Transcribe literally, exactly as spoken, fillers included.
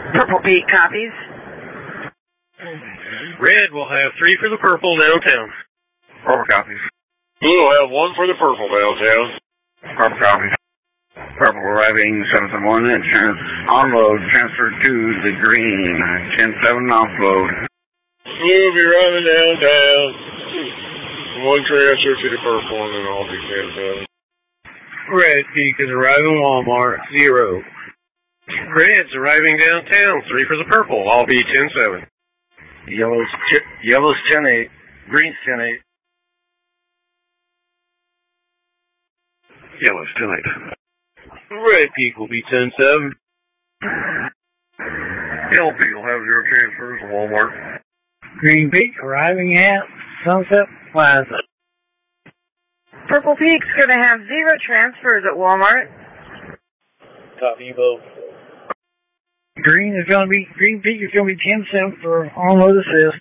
Purple Peak copies. Red will have three for the purple downtown. Purple copies. Blue will have one for the purple downtown. Purple copies. Purple arriving seven seven one, trans onload, transfer to the green, ten seven offload. Blue will be running downtown. One transfer to the purple and then all be ten seven. Red Peak is arriving Walmart, zero. Red's arriving downtown, three for the purple, all be ten seven. Yellow's, yellow's ten eight, green's ten eight. Yellow's ten eight. Red Peak will be ten seven. Yellow Peak will have zero transfers to Walmart. Green Peak arriving at Sunset Plaza. Purple Peak's going to have zero transfers at Walmart. Copy both. Green is going to be, Green Peak is going to be ten seven for onload assist.